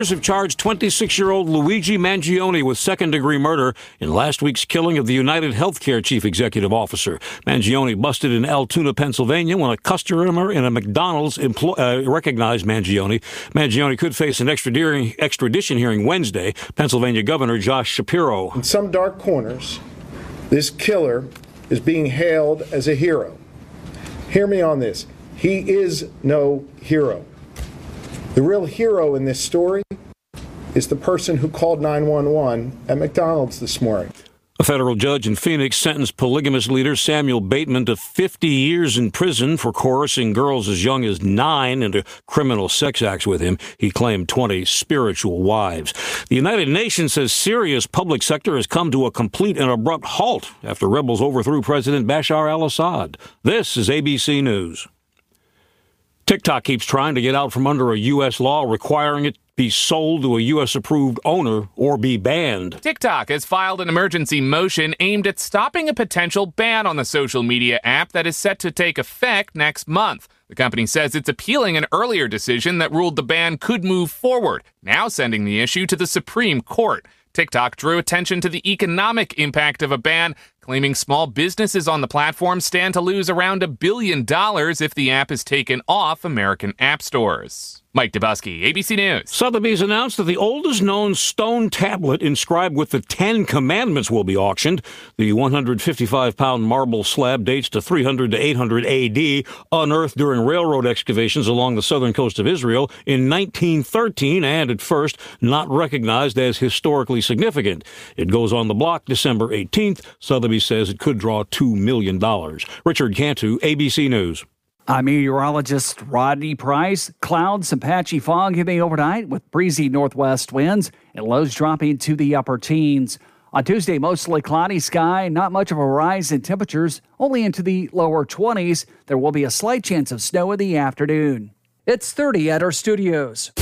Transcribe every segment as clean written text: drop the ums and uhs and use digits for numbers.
have charged 26-year-old Luigi Mangione with second-degree murder in last week's killing of the United Healthcare chief executive officer. Mangione busted in Altoona, Pennsylvania, when a customer in a McDonald's recognized Mangione. Mangione could face an extradition hearing Wednesday. Pennsylvania Governor Josh Shapiro. In some dark corners, this killer is being hailed as a hero. Hear me on this. He is no hero. The real hero in this story is the person who called 911 at McDonald's this morning. A federal judge in Phoenix sentenced polygamous leader Samuel Bateman to 50 years in prison for coercing girls as young as 9 into criminal sex acts with him. He claimed 20 spiritual wives. The United Nations says Syria's public sector has come to a complete and abrupt halt after rebels overthrew President Bashar al-Assad. This is ABC News. TikTok keeps trying to get out from under a U.S. law requiring it be sold to a U.S.-approved owner or be banned. TikTok has filed an emergency motion aimed at stopping a potential ban on the social media app that is set to take effect next month. The company says it's appealing an earlier decision that ruled the ban could move forward, now sending the issue to the Supreme Court. TikTok drew attention to the economic impact of a ban, claiming small businesses on the platform stand to lose around $1 billion if the app is taken off American app stores. Mike Dubusky, ABC News. Sotheby's announced that the oldest known stone tablet inscribed with the 10 Commandments will be auctioned. The 155-pound marble slab dates to 300 to 800 AD, unearthed during railroad excavations along the southern coast of Israel in 1913, and at first not recognized as historically significant. It goes on the block December 18th. Sotheby's says it could draw $2 million. Richard Cantu, ABC News. I'm meteorologist Rodney Price. Clouds and patchy fog hitting overnight with breezy northwest winds and lows dropping to the upper teens. On Tuesday, mostly cloudy sky, not much of a rise in temperatures, only into the lower 20s. There will be a slight chance of snow in the afternoon. It's 30 at our studios.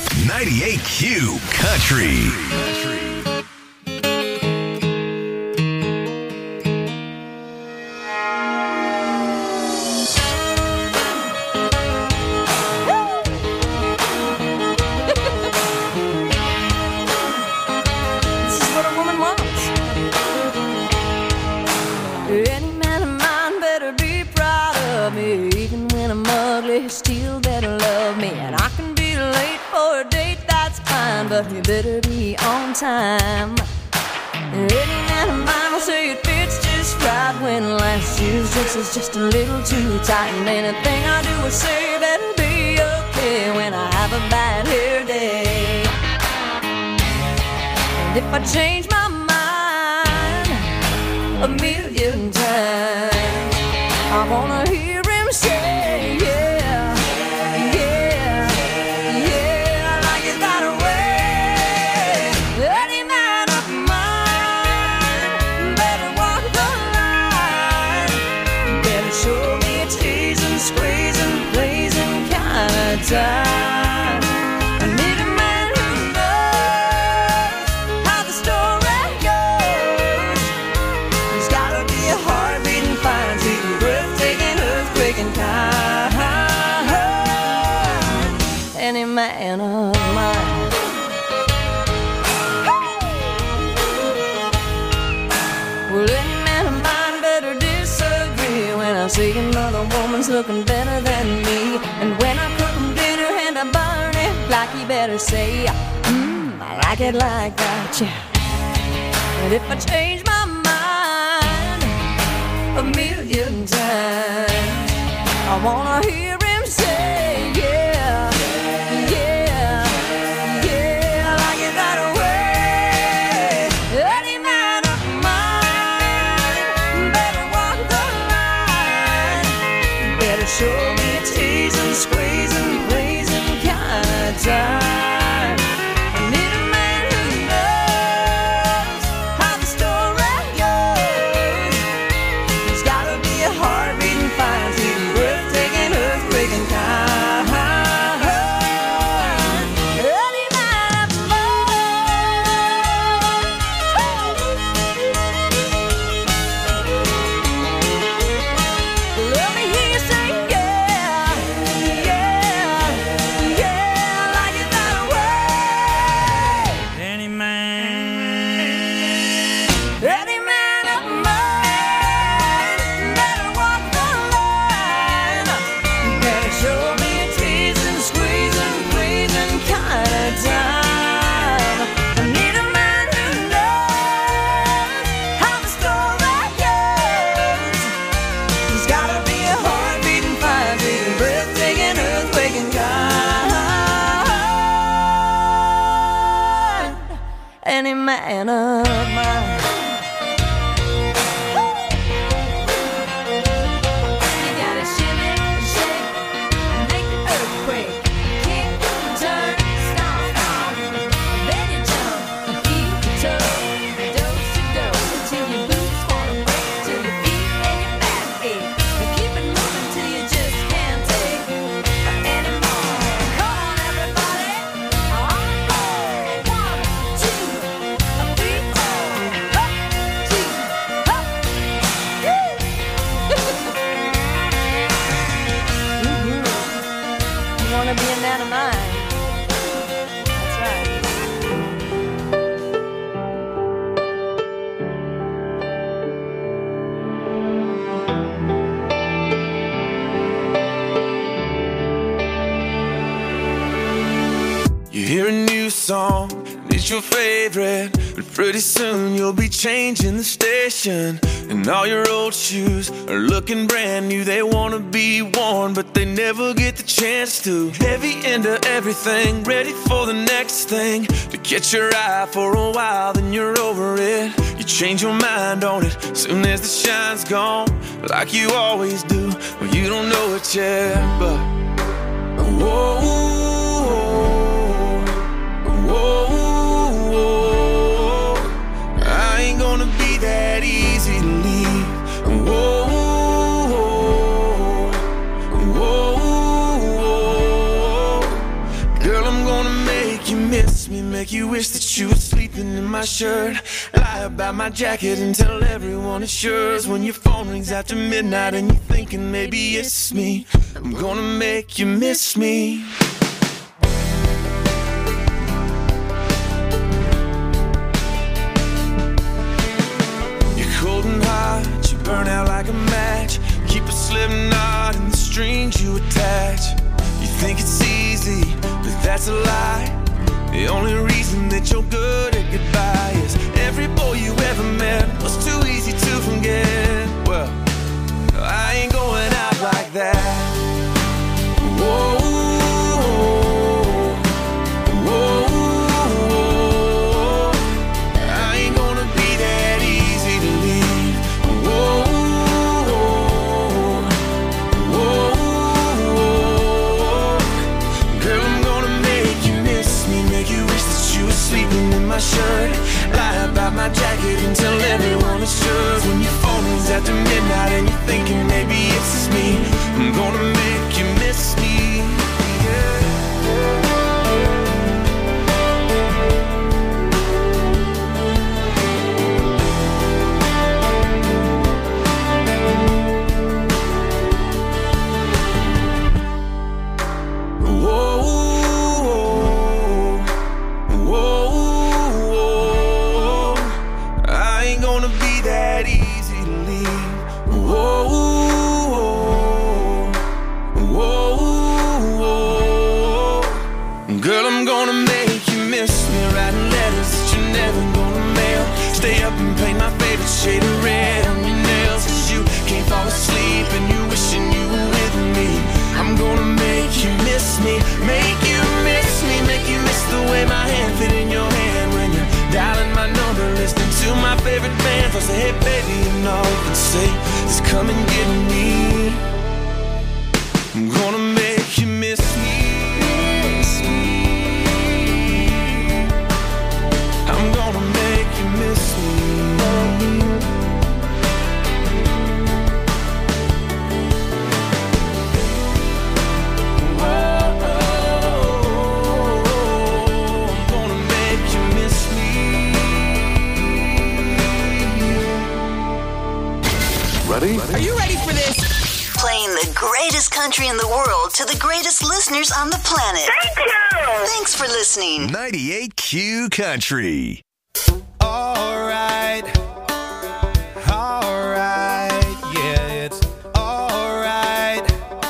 98Q Country. Still better love me, and I can be late for a date, that's fine, but you better be on time. Any man of mine will say it fits just right when last year's dress is just a little too tight, and anything I do or say better be okay when I have a bad hair day. And if I change my mind a million times, I wanna hear him say, yeah. Time. I need a man who knows how the story goes. He's gotta be a heart-beating, fine-tuning, breathtaking, earthquaking kind. Any man of mine. Well, any man of mine better disagree when I see another woman's looking better than me, and when I cook I burn it like you better say, I like it like that, yeah. And if I change my mind a million times, I wanna hear him say, yeah, yeah, yeah, I like it that way. Any man of mine better walk the line, better show me a tease and squeeze and please time. I need a man who knows how the story goes. He's gotta be a heart-beating, fine-tuning, breathtaking, earthquaking kind. any man of mine. You gotta shimmy and shake and make the earthquake. Kick, turn, stomp, stomp. Then you jump and keep the toe. Dose to dose until your boots wanna break, till your feet and your back ache. And keep it moving till you just can't take anymore. Come on, everybody. On the floor. 1, 2, 3, 4. Up, 2, up. You wanna be a man of mine? That's right. You hear a new song, and it's your favorite, but pretty soon you'll be changing the station. And all your old shoes are looking brand new. They wanna be worn, but they never get the chance to. Heavy into everything, ready for the next thing. To catch your eye for a while, then you're over it. You change your mind on it, soon as the shine's gone, like you always do. Well, you don't know it yet, but whoa. Whoa, I ain't gonna be that easy to leave. Whoa, whoa, girl, I'm gonna make you miss me, make you wish that you were sleeping in my shirt. Lie about my jacket and tell everyone it's yours. When your phone rings after midnight and you're thinking maybe it's me, I'm gonna make you miss me. You burn out like a match. Keep a slip knot in the strings you attach. You think it's easy, but that's a lie. The only reason that you're good at goodbye is every boy you ever met was too easy to forget. Well, I ain't going out like that. Whoa, whoa. Sleeping in my shirt, lie about my jacket and tell everyone it's yours. When your phone rings after midnight and you're thinking maybe it's just me, I'm gonna make you miss me. Girl, I'm gonna make you miss me, writing letters that you're never gonna mail. Stay up and paint my favorite shade of red on your nails, 'cause you can't fall asleep and you wishing you were with me. I'm gonna make you miss me, make you miss me, make you miss the way my hand fit in your hand when you're dialing my number, listening to my favorite band. I say, hey baby, you know, and say, just come and get me. I'm gonna make you miss me. I'm gonna make you miss me. Whoa, I'm gonna make you miss me. Ready? Are you ready for this? Playing the greatest country in the world to the greatest listeners on the planet. Thank you! Thanks for listening. 98Q Country. All right, yeah, it's all right.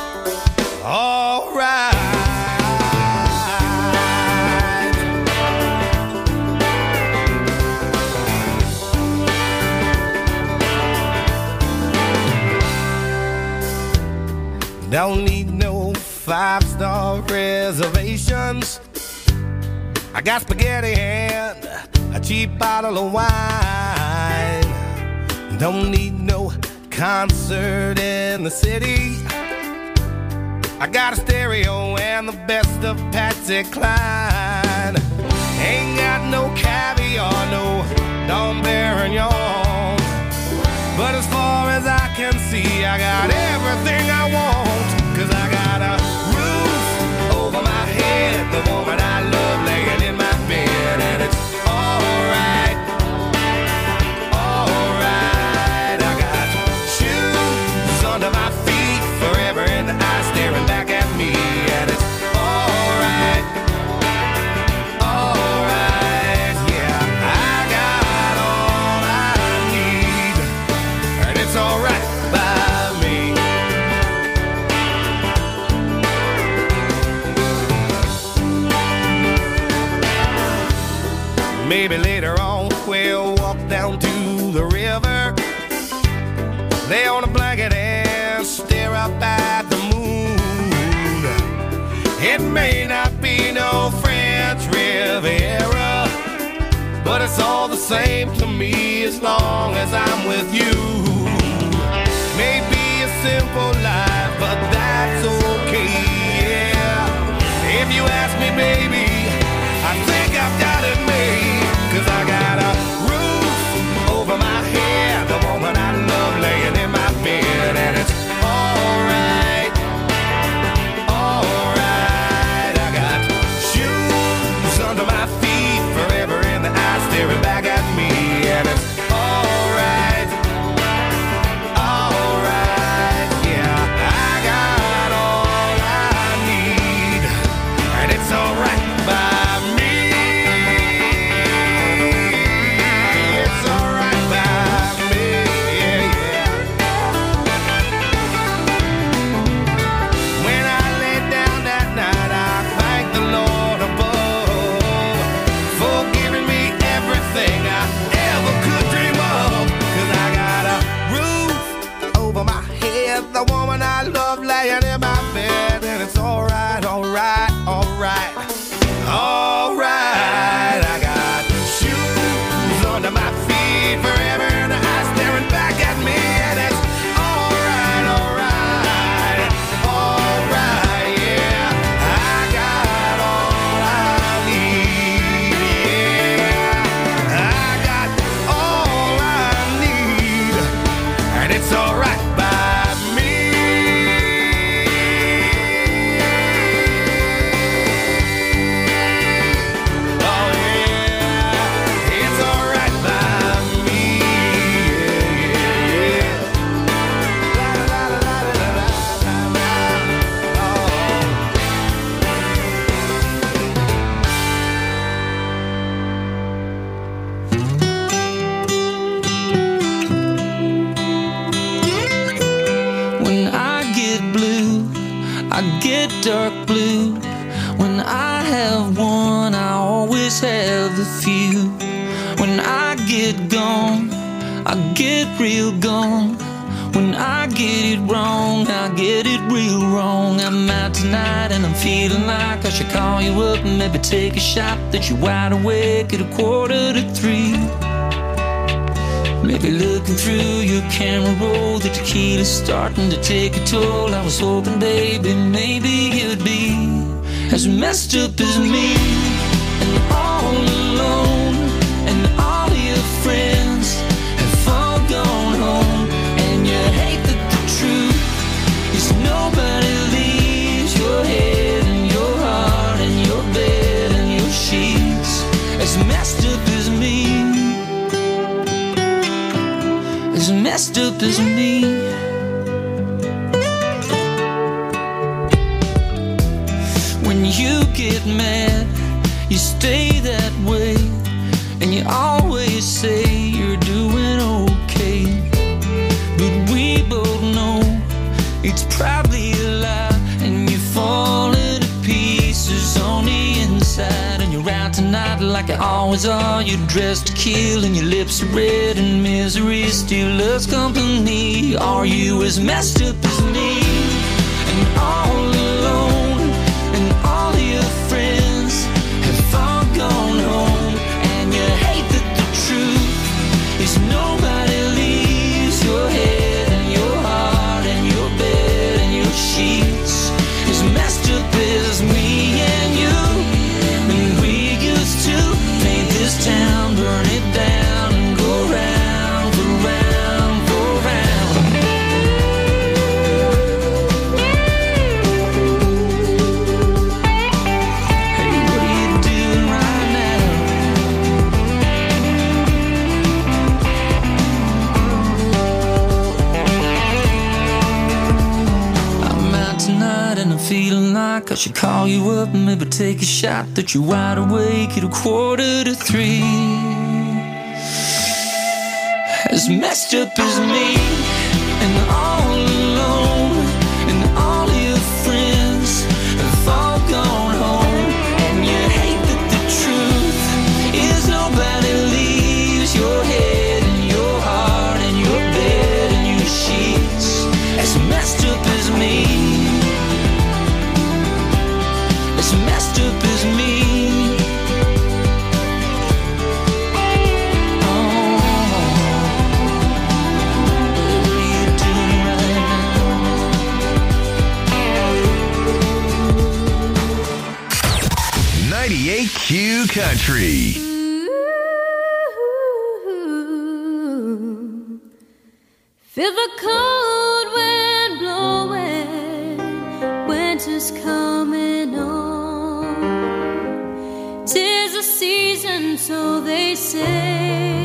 Don't need no 5-star reservations. I got spaghetti and a cheap bottle of wine. Don't need no concert in the city. I got a stereo and the best of Patsy Cline. Ain't got no caviar, no Dom Perignon. But as far as I can see, I got everything I want. 'Cause I got a roof over my head, the woman I love laying in my bed, and it's alright, alright. I got shoes under my feet, forever in the eyes staring back at me, and it's alright, alright. Yeah, I got all I need, and it's alright by me. Maybe later on we'll walk down to the river, lay on a blanket and stare up at the moon. It may not be no French Riviera, but it's all the same to me as long as I'm with you. Maybe a simple life, but that's okay, yeah. If you ask me, baby, I think I've got it made. 'Cause I got a roof over my head, the woman I love laying in my bed, and it's alright, alright. I got shoes under my feet, forever in the eyes staring back at me, and it's alright, alright. Yeah, I got all I need, and it's alright by me. The woman I love laying in my bed, and it's alright, alright, alright, alright. I got shoes under my feet, forever in the eyes staring back at me, and it's alright, alright, alright, yeah. I got all I need, yeah. I got all I need, and it's alright by me. Dark blue. When I have one, I always have the few. When I get gone, I get real gone. When I get it wrong, I get it real wrong. I'm out tonight and I'm feeling like I should call you up and maybe take a shot that you're wide awake at 2:45. Maybe looking through your camera roll, the tequila's starting to take a toll. I was hoping, baby, maybe you'd be as messed up as me, and all alone, and all your friends have all gone home, and you hate that the truth is nobody leaves your head and your heart and your bed and your sheets as messed up as me. As messed up as me. When you get mad, you stay that way, and you always say you're doing okay. But we both know it's probably a lie, and you're falling to pieces on the inside, and you're out tonight like you always are. You're dressed to kill, and your lips are red, and misery still loves company. Are you as messed up as me? And all alone, and all your friends have all gone home, and you hate I should call you up and maybe take a shot that you're wide awake at 2:45. As messed up as me, and all alone, and all your friends have all gone home, and you hate that the truth is nobody leaves your head and your heart and your bed and your sheets. As messed up as me, as messed up as me. 98Q Country. Feel the cold wind blowing, winter's coming on. 'Tis a season, so they say.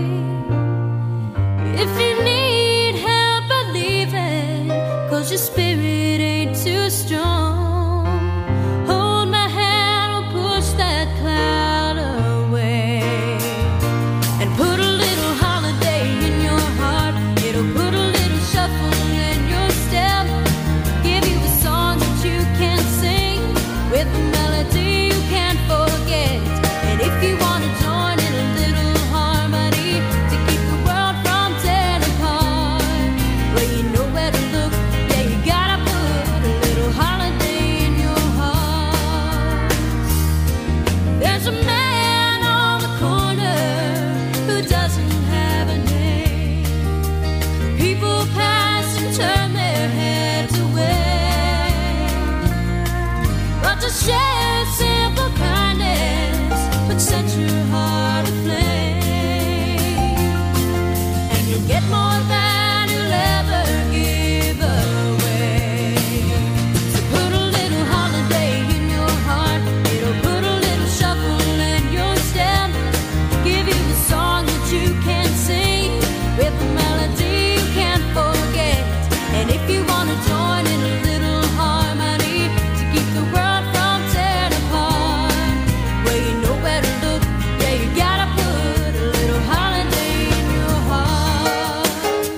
If you need help believing, 'cause your spirit ain't too strong, hold my hand, I'll push that cloud away, and put a little holiday in your heart. It'll put a little shuffle in your step, give you a song that you can sing with a melody you can't forget. And if you want to join in a little harmony to keep the world from tearing apart, well, you know where to look. Yeah, you gotta put a little holiday in your heart. There's a man on the corner who doesn't have a name. People pass and turn their heads away, but to share simple kindness would set your heart aflame, and you'll get more than you'll ever give away. So put a little holiday in your heart. It'll put a little shuffle in your step, give you a song that you can sing with a melody you can't forget. And if you want to join in a little harmony to keep the world from tearing apart, well, you know where to look. Yeah, you gotta put a little holiday in your heart.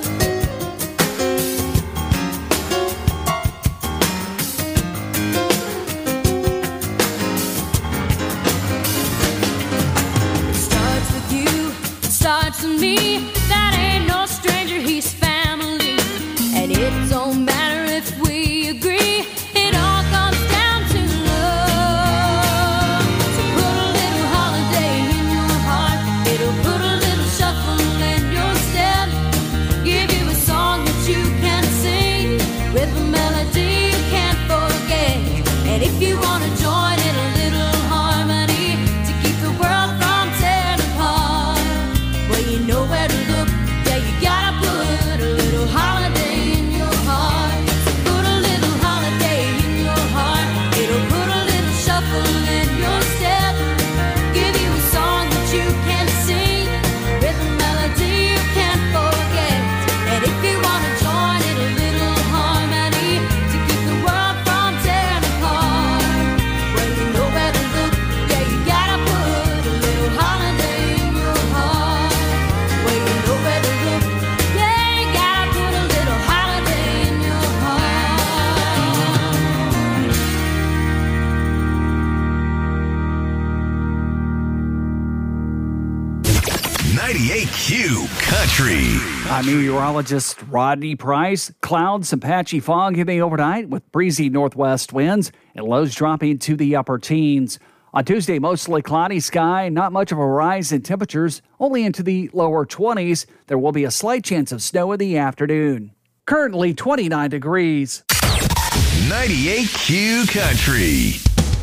98Q Country. I'm meteorologist Rodney Price. Clouds and patchy fog hitting overnight with breezy northwest winds and lows dropping to the upper teens. On Tuesday, mostly cloudy sky, not much of a rise in temperatures, only into the lower 20s. There will be a slight chance of snow in the afternoon. Currently 29 degrees. 98Q Country.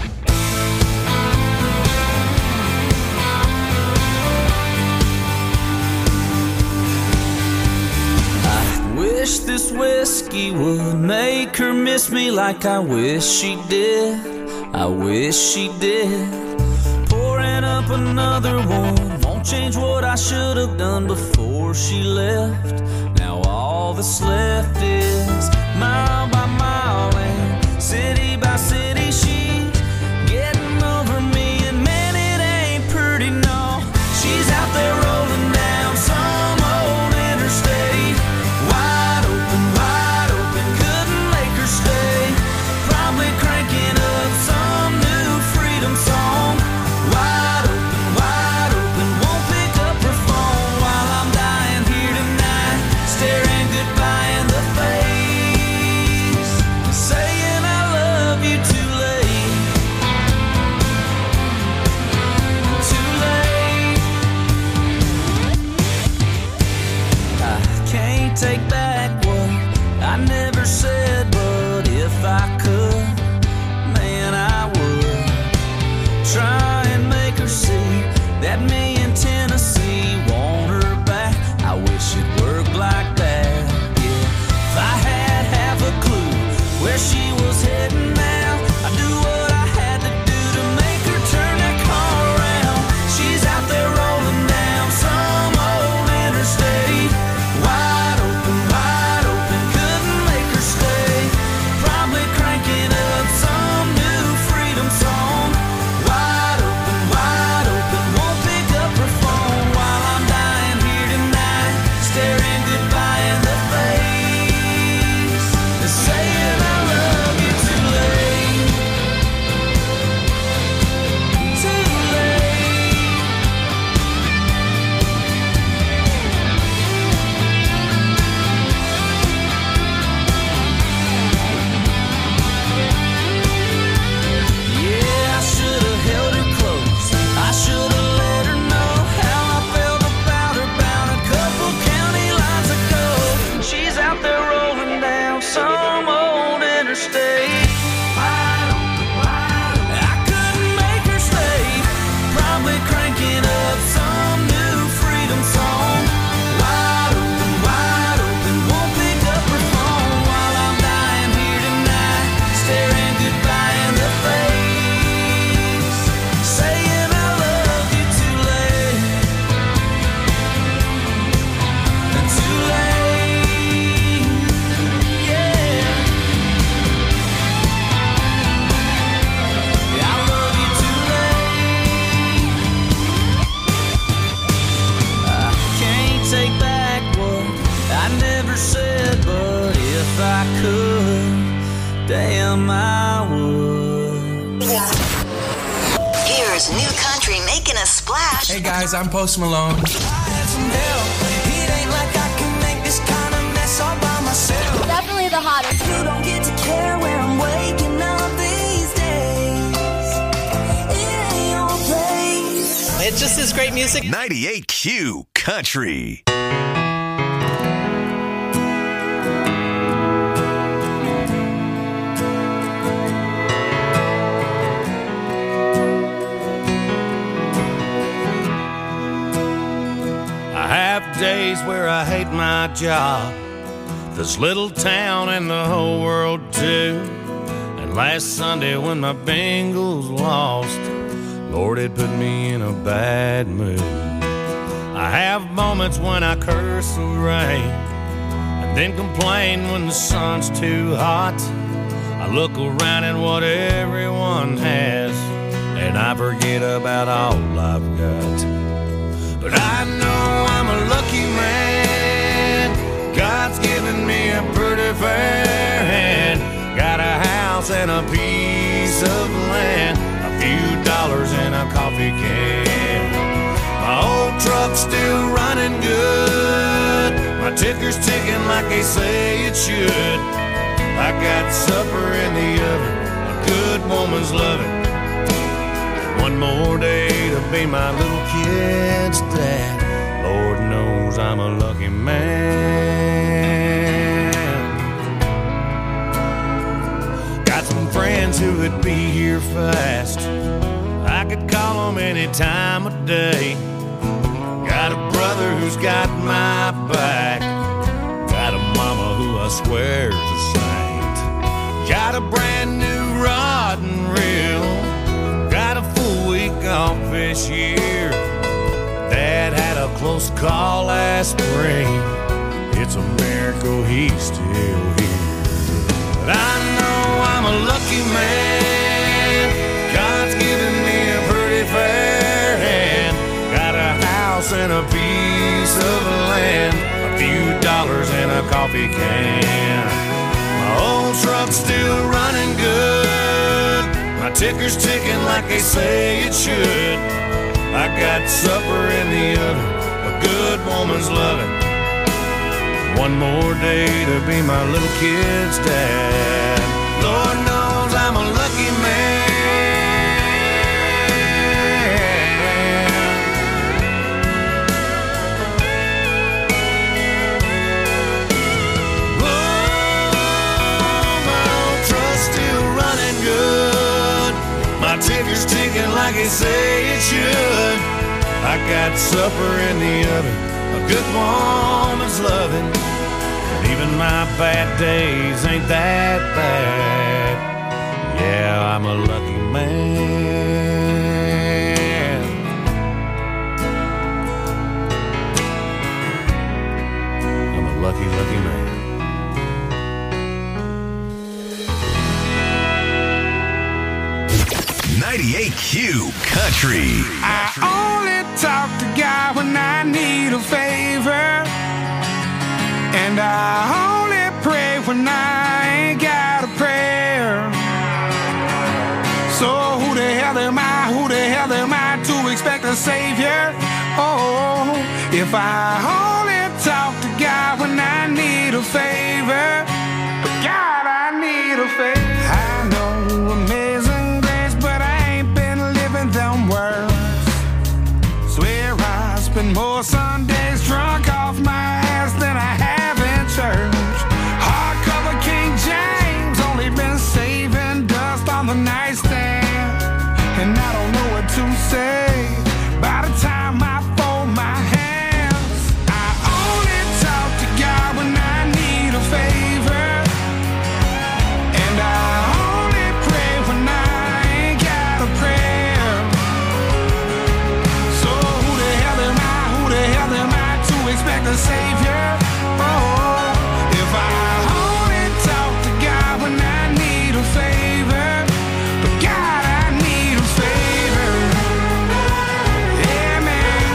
Wish this whiskey would make her miss me like I wish she did. I wish she did. Pouring up another one won't change what I should have done before she left. Now all that's left is mile by mile and city by city take back what I never said, but if I could, man, I would try and make her see that me in Tennessee want her back. I wish it worked like that, yeah. If I had half a clue where she was heading now, I'd do what I had to do to make her turn that car around. She's out there rolling down some old interstate, wide open, couldn't make her stay. Probably cranking up some new freedom song. Wide open, won't pick up her phone while I'm dying here tonight, staring goodbye in the face, saying I love you too late, too late. Yeah, I should have held her close. I should have let her know how I felt about her bound a couple county lines ago. She's out there rolling down some old interstate. I couldn't make her stay. Probably cranking up some new freedom song. Wide open, won't pick up her phone while I'm dying here tonight, staring goodbye in the face, saying I love you too late, too late, yeah. I love you too late. I can't take back what I never said, but if I could, damn I would. Here's new country making a splash. Hey guys, I'm Post Malone. Definitely the hottest. You don't get to care where I'm waking up these days. It ain't your place. It just is great music. 98Q Country. I have days where I hate my job, this little town and the whole world too. And last Sunday when my Bengals lost, Lord, it put me in a bad mood. I have moments when I curse the rain and then complain when the sun's too hot. I look around at what everyone has and I forget about all I've got. But I know I'm a lucky man. God's given me a pretty fair hand. Got a house and a piece of land, a few dollars and a coffee can. My old truck's still running good. My ticker's ticking like they say it should. I got supper in the oven, a good woman's loving. One more day to be my little kid's dad. Lord knows I'm a lucky man. Got some friends who would be here fast. I could call them any time of day. Got a brother who's got my back. Got a mama who I swear's a saint. Got a brand new rod and reel. Got a full week off this year. Dad had a close call last spring. It's a miracle he's still here. But I know I'm a lucky man. God's given me a pretty fair hand. Got a house and a piece of land, a few dollars and a coffee can. My old truck's still running good. My ticker's ticking like they say it should. I got supper in the oven, a good woman's loving. One more day to be my little kid's dad. Lord knows I'm a lucky man. My ticker's ticking like they say it should. I got supper in the oven, a good woman's loving, and even my bad days ain't that bad. Yeah, I'm a lucky man. I'm a lucky, lucky man. 98Q Country. I only talk to God when I need a favor, and I only pray when I ain't got a prayer. So who the hell am I? Who the hell am I to expect a savior? Oh, if I only talk to God when I need a favor, but God, I need a favor. I know amazing grace, but I ain't been living them words. Swear I spend more Sundays drunk off my ass than I have in church. Hardcover King James, only been saving dust on the nightstand, and I don't know what to say by the time I fold my hands. I only talk to God when I need a favor, and I only pray when I ain't got a prayer. So who the hell am I? Who the hell am I to expect a savior? Oh, if I only talk to God when I need a favor, but God, I need a favor. Yeah, man.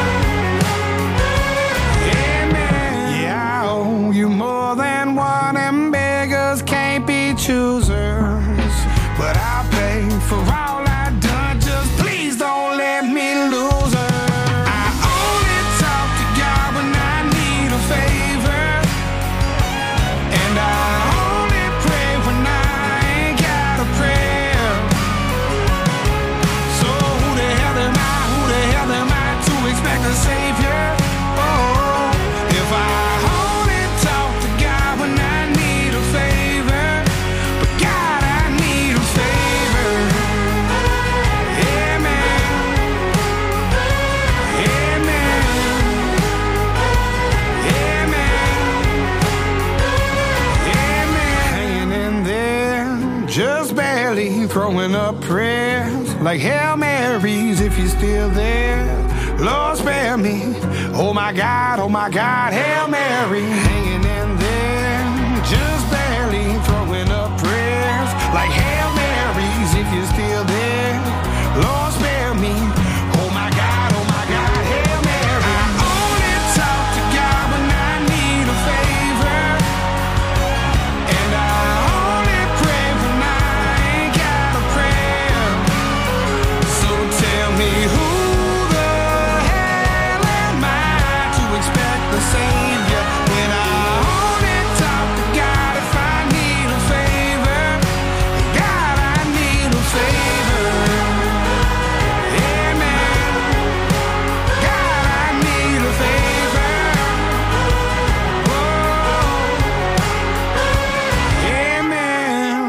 Yeah, man. Yeah, I owe you more than one, and beggars can't be choosers. But I'll pay for all I done, just please don't let me lose her. I only talk to God when I need a favor, and I only pray when I ain't got a prayer. So who the hell am I? Who the hell am I to expect a savior? Oh, if I only talk to God when I need a favor, but God, I need a favor. Yeah, man. Yeah, man. Yeah, man. Yeah, man. Hanging in there, just barely throwing up prayers like Hail Marys if you're still there. Lord, spare me. Oh my God, Hail Mary. Hanging in there, just barely throwing up prayers like Hail Marys if you're still there. Lord, spare me. Oh my God, Hail Mary. I only talk to God when I need a favor, and I only pray when I ain't got a prayer. So tell me who the hell am I to expect the savior when I only talk to God if I need a favor? God, I need a favor. Yeah, man. God, I need a favor. Whoa. Yeah, man.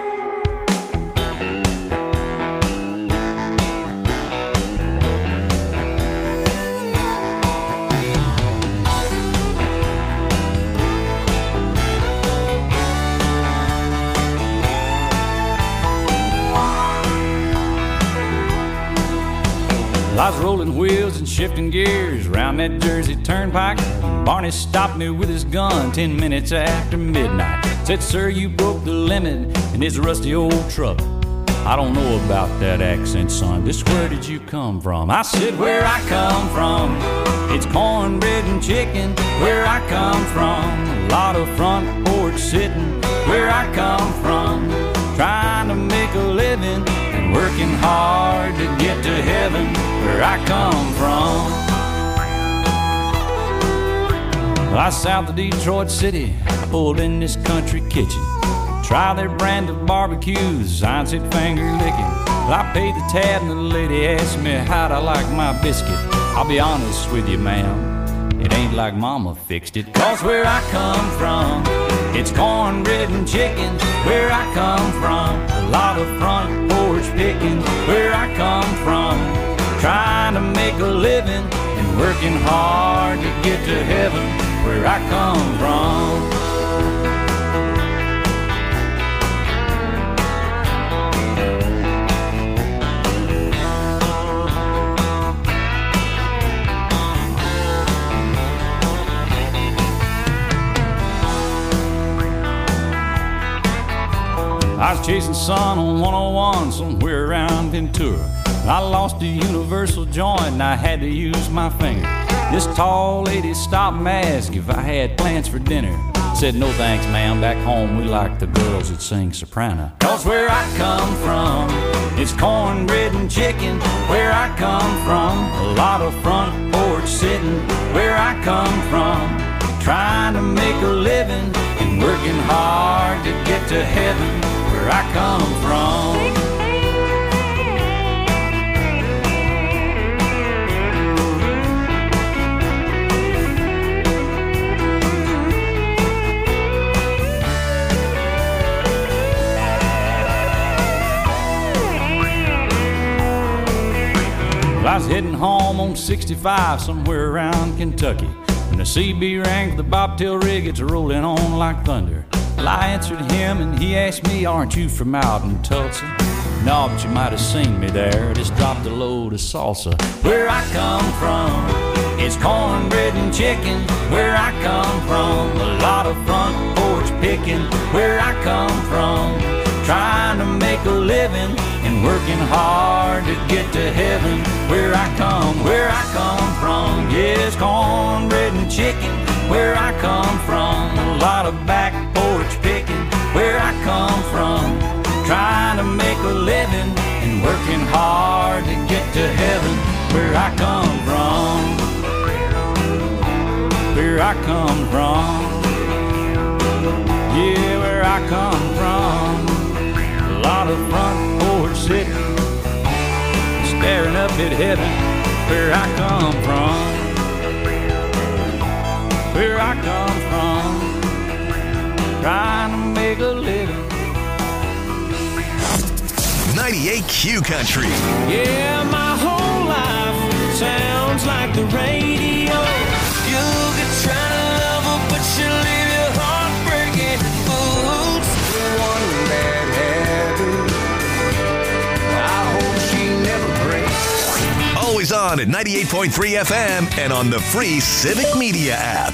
I was rolling wheels and shifting gears around that Jersey turnpike. Barney stopped me with his gun 10 minutes after midnight. Said, sir, you broke the limit in this rusty old truck. I don't know about that accent, son. Just where did you come from? I said, where I come from, it's cornbread and chicken. Where I come from, a lot of front porch sitting. Where I come from, trying to make a living and working hard to get to heaven. Where I come from, I south of Detroit City. I pulled in this country kitchen, try their brand of barbecues. I said finger licking. I paid the tab and the lady asked me how'd I like my biscuit. I'll be honest with you, ma'am, It ain't like mama fixed it. 'Cause where I come from, it's cornbread and chicken. Where I come from, a lot of front porch picking. Where I come from, trying to make a living and working hard to get to heaven. Where I come from. I was chasing sun on 101 somewhere around Ventura. I lost a universal joint and I had to use my finger. This tall lady stopped and asked if I had plans for dinner. Said, no thanks, ma'am, back home we like the girls that sing soprano. 'Cause where I come from, it's cornbread and chicken. Where I come from, a lot of front porch sitting. Where I come from, trying to make a living and working hard to get to heaven. Where I come from. I was heading home on 65 somewhere around Kentucky when the CB rang for the bobtail rig. It's rolling on like thunder. Well, I answered him and he asked me, aren't you from out in Tulsa? No, but you might have seen me there. Just dropped a load of salsa. Where I come from, it's cornbread and chicken. Where I come from, a lot of front porch picking. Where I come from, trying to make a living and working hard to get to heaven. Where I come from, yes, cornbread and chicken. Where I come from, a lot of back porch picking. Where I come from, trying to make a living and working hard to get to heaven. Where I come from, where I come from, yeah, where I come from. A lot of front porch sitting, staring up at heaven. Where I come from, where I come from, trying to make a living. 98Q Country. Yeah, my whole life sounds like the radio. You could try to love her, but she'll leave your heart breaking. Oops, the one that happened. I hope she never breaks. Always on at 98.3 FM and on the free Civic Media app.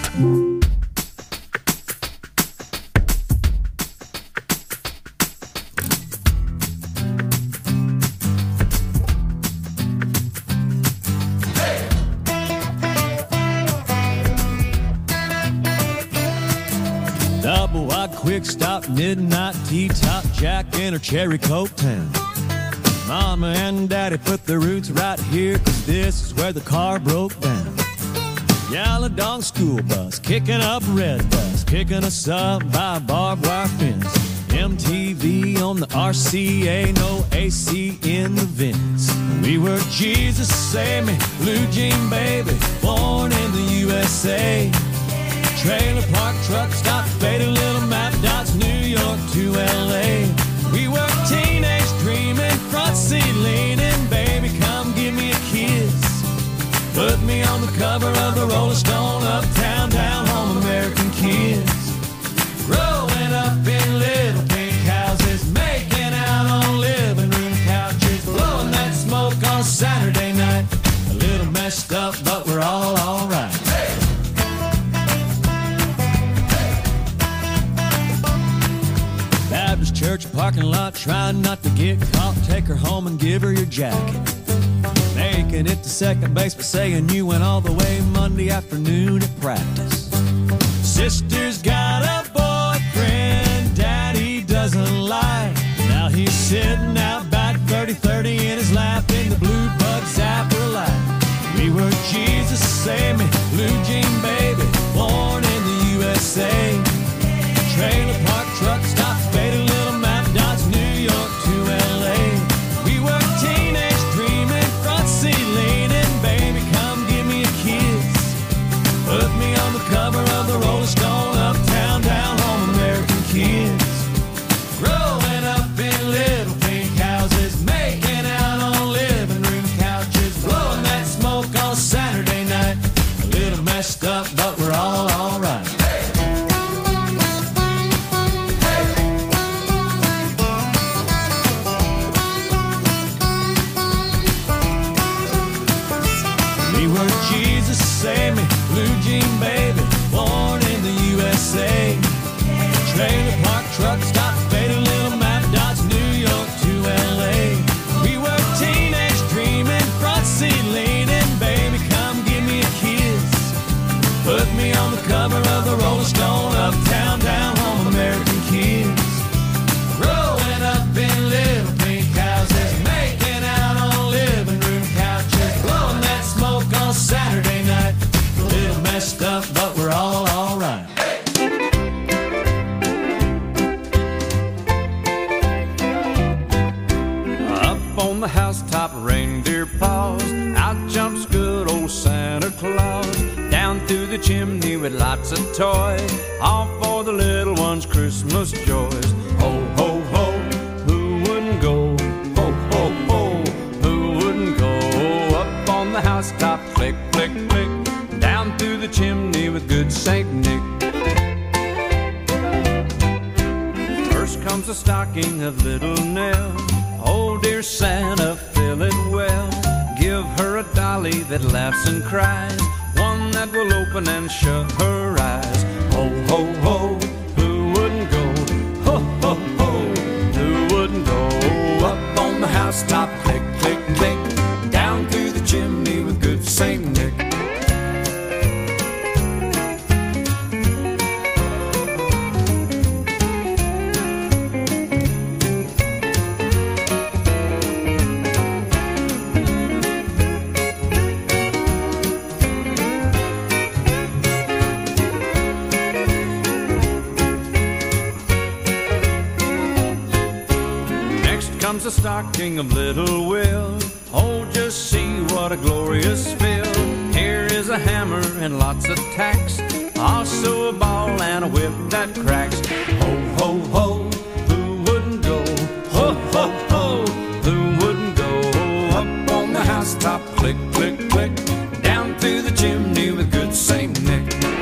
Double wide, quick stop, midnight tea, top Jack in her cherry coke town. Mama and Daddy put their roots right here, 'cause this is where the car broke down. Yellow dog school bus, kicking up red bus, picking us up by barbed wire fence. MTV on the RCA, no AC in the vents. We were Jesus Save Me, Blue Jean Baby, born in the USA. Trailer park, truck stop, faded little map dots, New York to LA. We were teenage dreaming, front seat leaning, baby, come give me a kiss. Put me on the cover of the Rolling Stone, uptown, down home, American kids. Growing up in little pink houses, making out on living room couches, blowing that smoke on Saturday night. A little messed up, but we're all alright. Baptist church parking lot, trying not to get caught. Take her home and give her your jacket. Making it to second base, but saying you went all the way Monday afternoon at practice. Sister's got a boyfriend Daddy doesn't like. Now he's sitting out back 30-30 in his lap in the blue bug zapper light. We were Jesus Save Me, Blue Jean Baby, born in the USA. Trailer park, truck stop, faded little map dots, New York to LA. We were teenage dreaming, front seat leaning, baby, come give me a kiss. Put We were Jesus Save Me, Blue Jean Baby, born in the USA. Trailer park truck stop, faded little map dots, New York to LA. We were teenage dreaming, front seat leaning, baby, come give me a kiss. Put me on the cover of the Rolling Stone, uptown, down home, American kids. Growing up in little pink houses, making out on living room couches, blowing that smoke on Saturday night. A little messed up, but we're all right. On the housetop, reindeer paws, out jumps good old Santa Claus. Down through the chimney with lots of toys, all for the little ones' Christmas joys. Ho, ho, ho, who wouldn't go? Ho, ho, ho, who wouldn't go? Up on the housetop, click, click, click, down through the chimney with good Saint Nick. First comes the stocking of little Nell. Oh, dear Santa, fill it well. Give her a dolly that laughs and cries, one that will open and shut her eyes. Ho, ho, ho, who wouldn't go? Ho, ho, ho, who wouldn't go? Up on the housetop, click, click, click, down through the chimney with good Saint Nick. Comes the stocking of little Will. Oh, just see what a glorious fill. Here is a hammer and lots of tacks, also a ball and a whip that cracks. Ho, ho, ho, who wouldn't go? Ho, ho, ho, who wouldn't go? Up on the housetop, click, click, click, down through the chimney with good Saint Nick.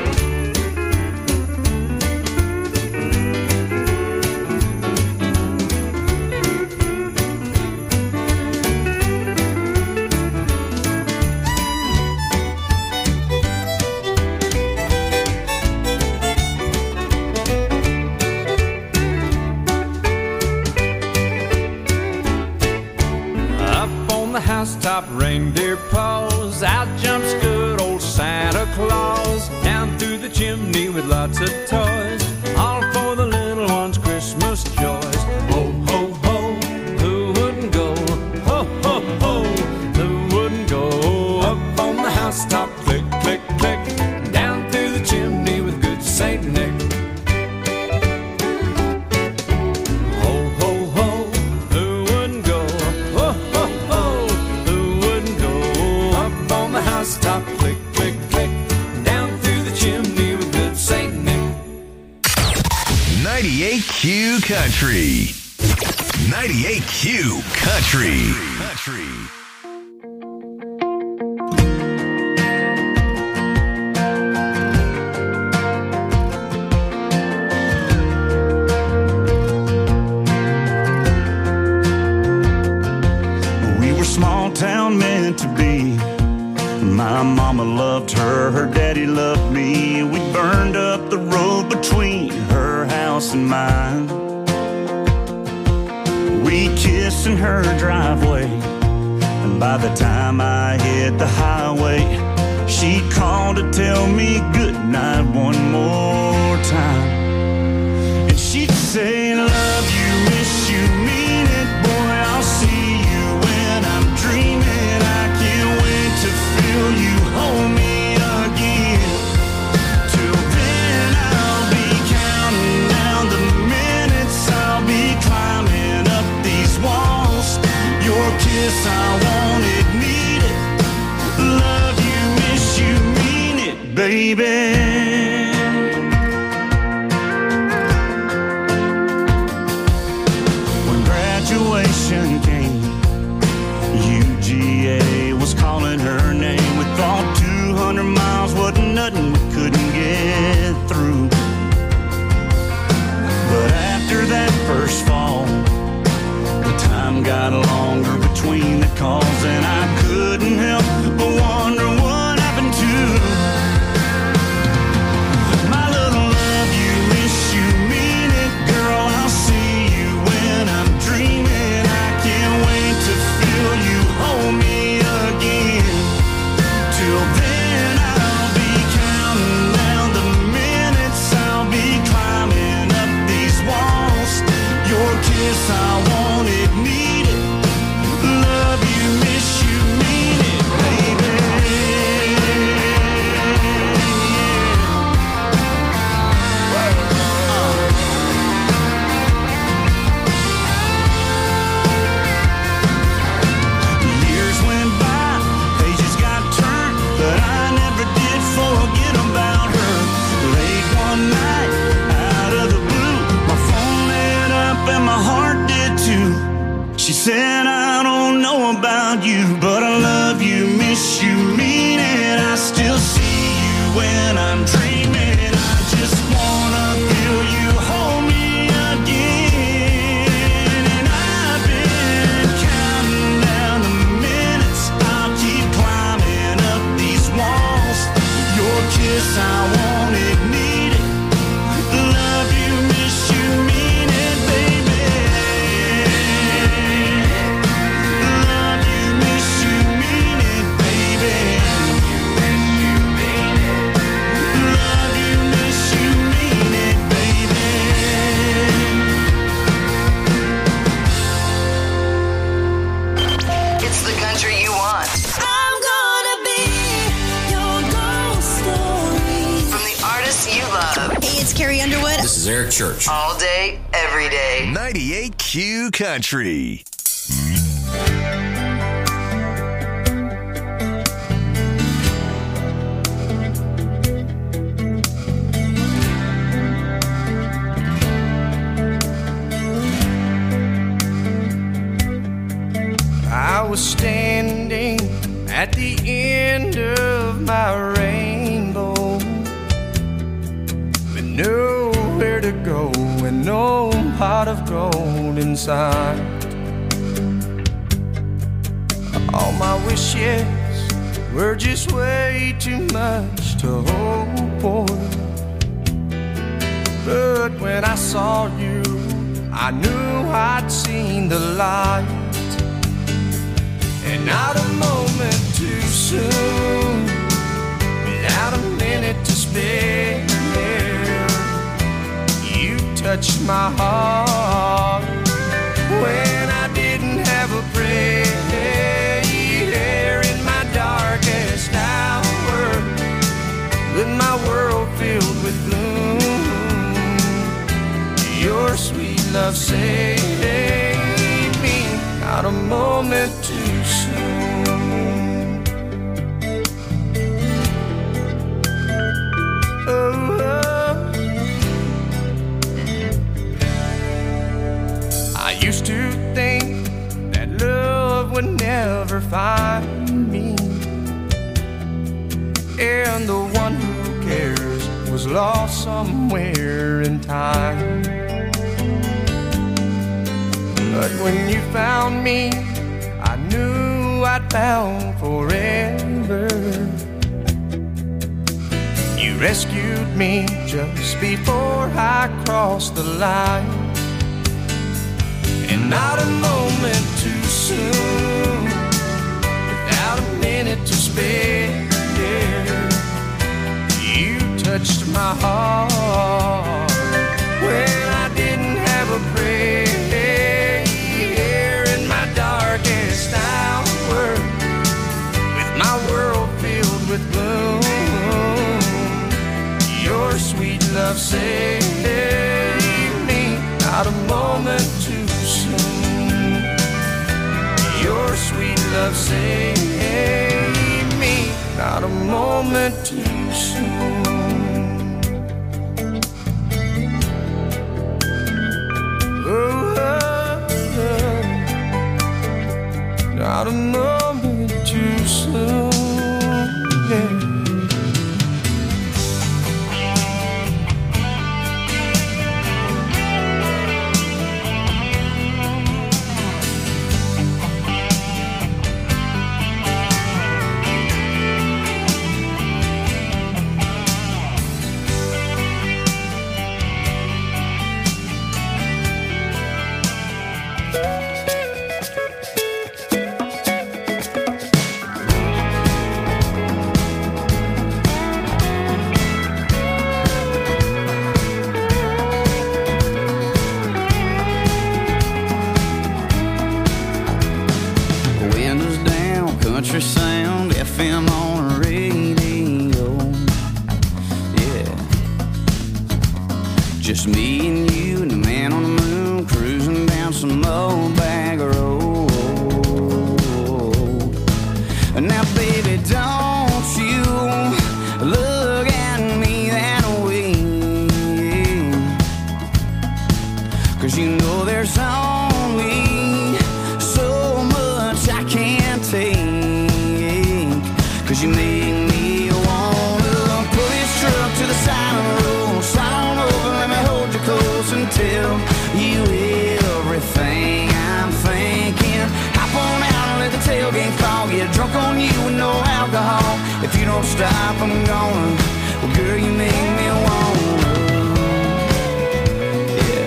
Housetop, reindeer paws, out jumps good old Santa Claus. Down through the chimney with lots of toys, all for the little ones' Christmas joys. Ho, ho, ho, who wouldn't go? Ho, ho, ho, who wouldn't go? Up on the housetop, click, click, click, down through the chimney with good Saint Nick. Ho, ho, ho, who wouldn't go? Ho, ho, ho, housetop, click, click, click, down through the chimney with good Saint Nick. 98Q Country. 98Q Country. We were small town meant to be. My mama loved her, her daddy loved me. We burned up the road between her house and mine. We kissed in her driveway, and by the time I hit the highway, she called to tell me goodnight one more time. And she'd say, love you, miss you, mean it, boy, I'll see you when I'm dreaming. I can't wait to feel you hold me again. Till then I'll be counting down the minutes, I'll be climbing up these walls. Your kiss I wanted, needed. Love you, miss you, mean it, baby. When graduation came, UGA was calling her name. We thought 200 miles wasn't nothing, we couldn't get through. But after that first fall, the time got longer between the calls, and I couldn't help but wonder what you, but I love you, miss you, mean it. I still see you when I'm dreaming. I just wanna feel you hold me again. And I've been counting down the minutes. I'll keep climbing up these walls. Your kiss, I want it, need it. Love you, miss you, mean it, baby. Love you, miss you, mean it, baby. Love you, miss you, mean it, baby. It's the country you want. I'm gonna be your ghost story. From the artists you love. Hey, it's Carrie Underwood. This is Eric Church. All day, every day. 98Q Country. I was standing at the end of my rainbow with nowhere to go and no pot of gold inside. All my wishes were just way too much to hope for. But when I saw you, I knew I'd seen the light. And not a moment too soon, without a minute to spare, you touched my heart when I didn't have a prayer. In my darkest hour, with my world filled with gloom, your sweet love saved me. Not a moment too soon. Oh, I used to think that love would never find me, and the one who cares was lost somewhere in time. But when you found me, I knew I'd found forever. You rescued me just before I crossed the line. And not a moment too soon, without a minute to spare, you touched my heart when I didn't have a prayer. In my darkest hour, with my world filled with gloom, your sweet love saved me. Not a moment too soon. Your sweet love saved me. Not a moment too soon. Not a moment too soon, yeah. tell you everything I'm thinking. Hop on out and let the tailgate fall. Get drunk on you with no alcohol. If you don't stop, I'm gonna. Well, girl, you make me wanna. Yeah.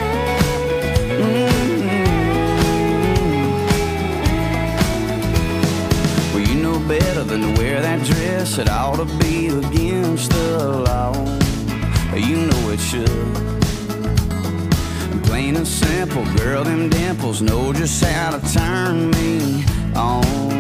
Well, you know better than to wear that dress. It ought to be against the law. You know it should. Plain and simple, girl, them dimples know just how to turn me on.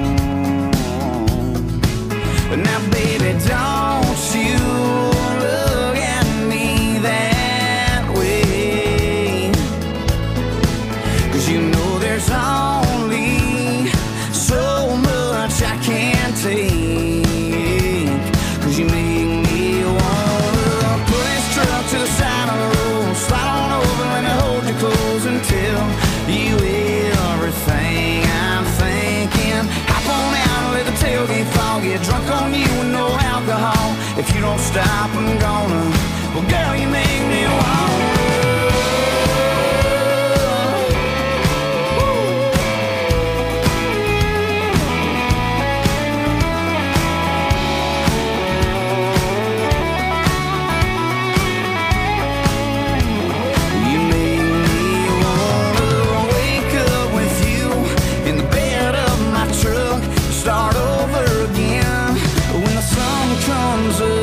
But now, baby, don't you look at me that way. 'Cause you know there's only so much I can take. 'Cause you make me wanna pull this truck to the side of the road, slide on over, let me hold you close and tell you everything I'm thinking. Hop on out and let the tailgate fall. Get drunk on you with no alcohol. If you don't stop, I'm gonna. Well, girl, you make me wanna. Start over again when the sun comes up.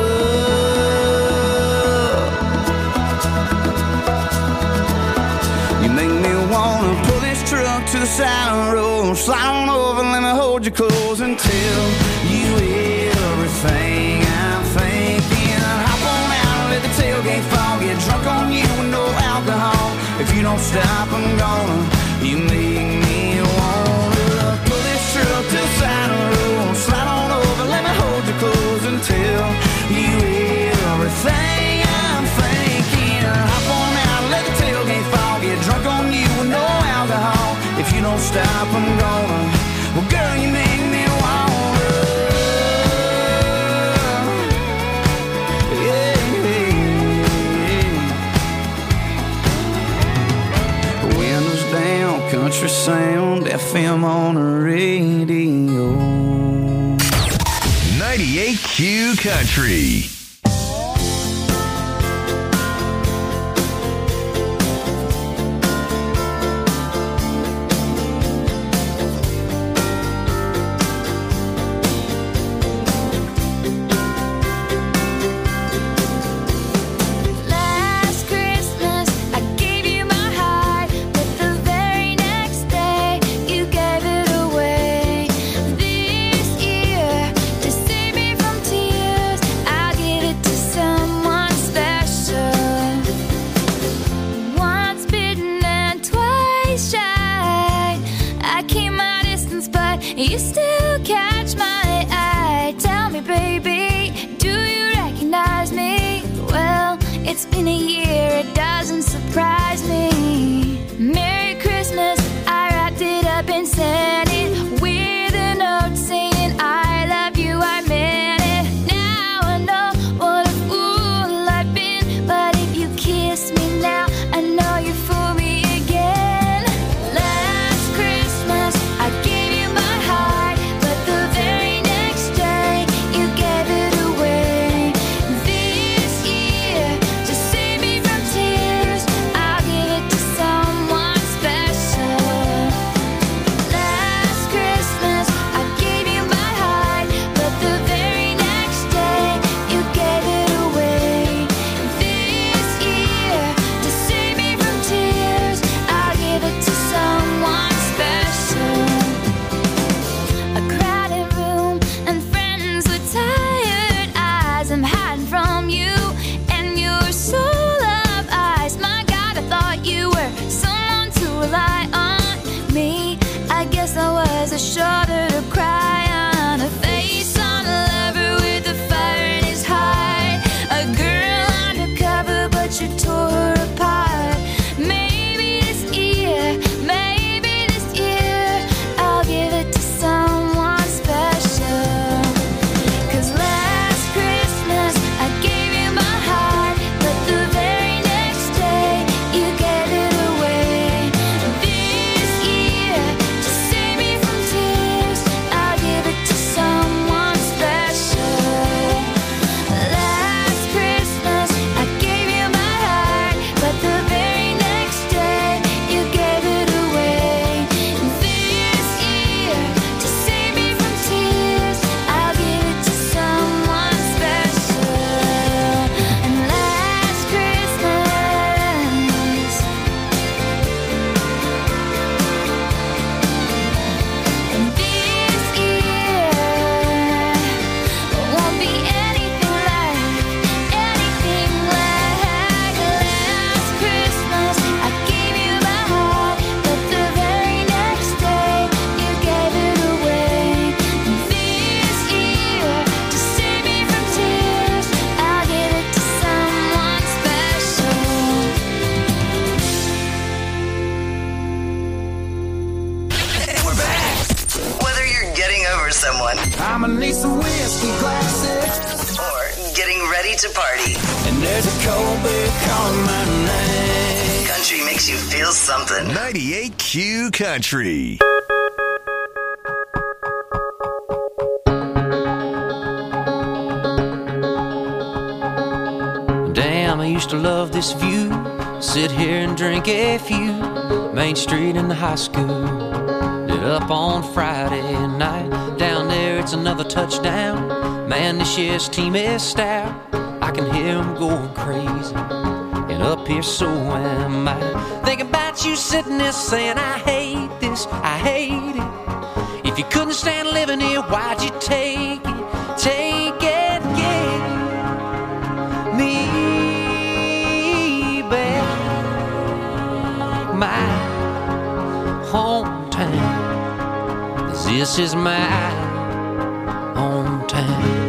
You make me wanna pull this truck to the side of the road, slide on over, let me hold you close and tell you everything I'm thinking. Hop on out and let the tailgate fall. Get drunk on you with no alcohol. If you don't stop, I'm gonna. You make me wanna pull this truck to the side of the road, slide on over, let me hold you close and tell you everything I'm thinking. Hop on out, let the tailgate fall. Get drunk on you with no alcohol. If you don't stop, I'm gonna. Well, girl, you make me wanna. Yeah. Windows down, country sound, FM on the radio. 98Q Country. You still catch my eye. Tell me, baby, do you recognize me? Well, it's been a year, it doesn't surprise me. Merry Christmas, I wrapped it up and sent it with a note saying I love you, I meant it. Now I know what a fool I've been, but if you kiss me now, I know you fool me again. Last Christmas, I gave you my heart, but the very next day, you gave it away. This year, to save me from tears, I'll give it to someone special. pizza party. And there's a cold beer calling my name. Country makes you feel something. 98Q Country. Damn, I used to love this view. Sit here and drink a few. Main Street in the high school. Lit up on Friday night. Down there it's another touchdown. Man, this year's team is stout. I can hear them going crazy. And up here so am I. Thinking about you sitting there saying, I hate this, I hate it. If you couldn't stand living here, why'd you take it? Take it, yeah. Me back, my hometown. 'Cause this is my hometown.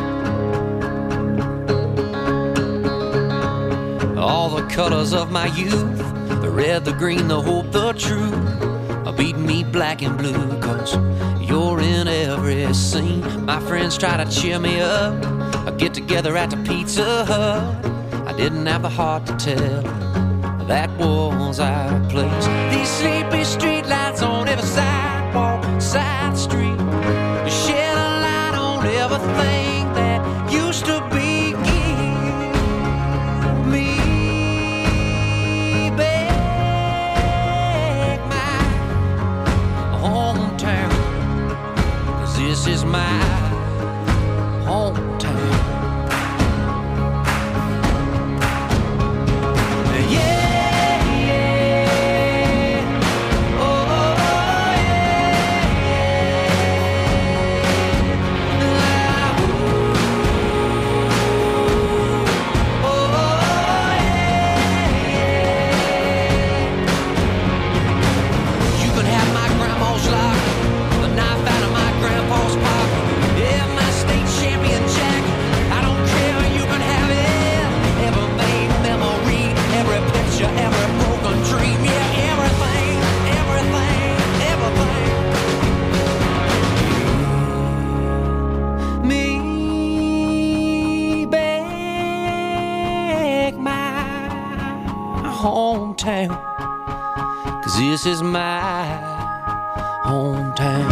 All the colors of my youth, the red, the green, the hope, the truth, are beating me black and blue. 'Cause you're in every scene. My friends try to cheer me up. I get together at the Pizza Hut. I didn't have the heart to tell her that was our place. These sleepy street lights on every sidewalk, side street, shed a light on everything that used to be. Give me back my hometown, 'cause this is my hometown. Hometown, 'cause this is my hometown.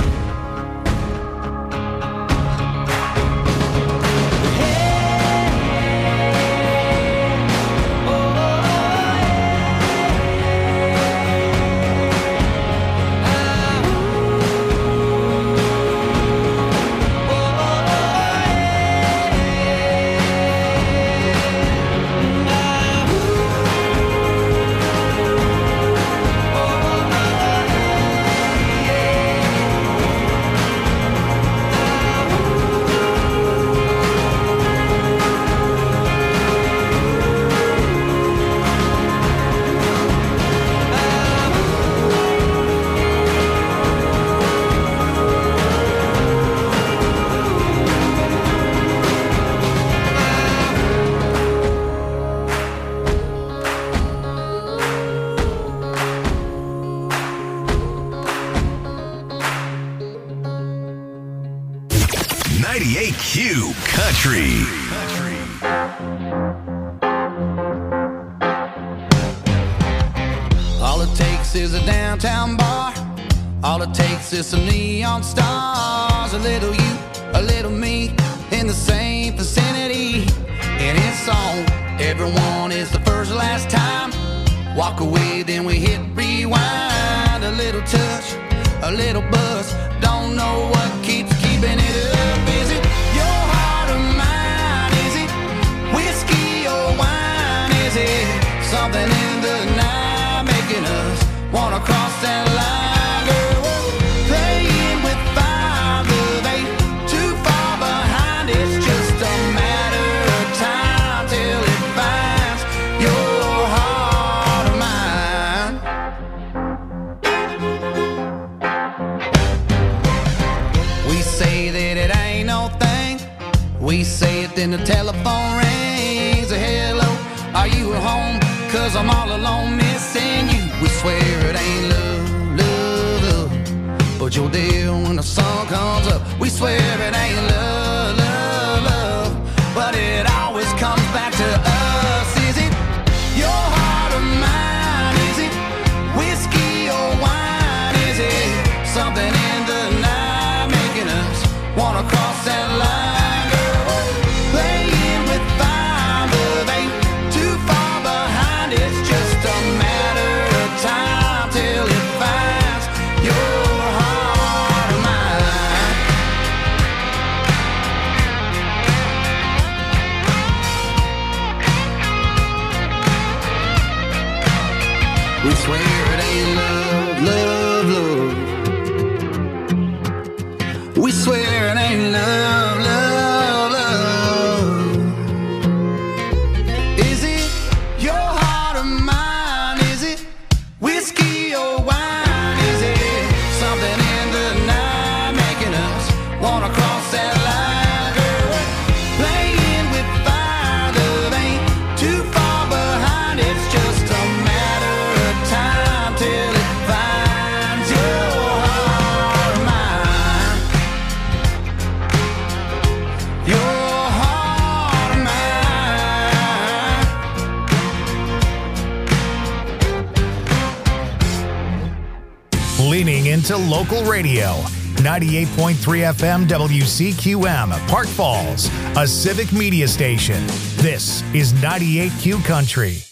Q Country. All it takes is a downtown bar. All it takes is some neon stars. A little you, a little me, in the same vicinity. And it's on. Everyone is the first last time. Walk away, then we hit rewind. A little touch, a little buzz. Don't know what keeps keeping it up. Is it your heart or mine? Is it whiskey or wine? Is it something in the night making us wanna cross that line? Girl, we're playing with fire, but they too far behind. It's just a matter of time till it finds your heart or mine. We say that it ain't no thing. We say it, then the telephone rings. Hello, are you at home? 'Cause I'm all alone missing you. We swear it ain't love, love, love, but you're there when the sun comes up. We swear it ain't love, love, love, but it always comes to local radio. 98.3 FM WCQM, Park Falls, a civic media station. This is 98Q Country.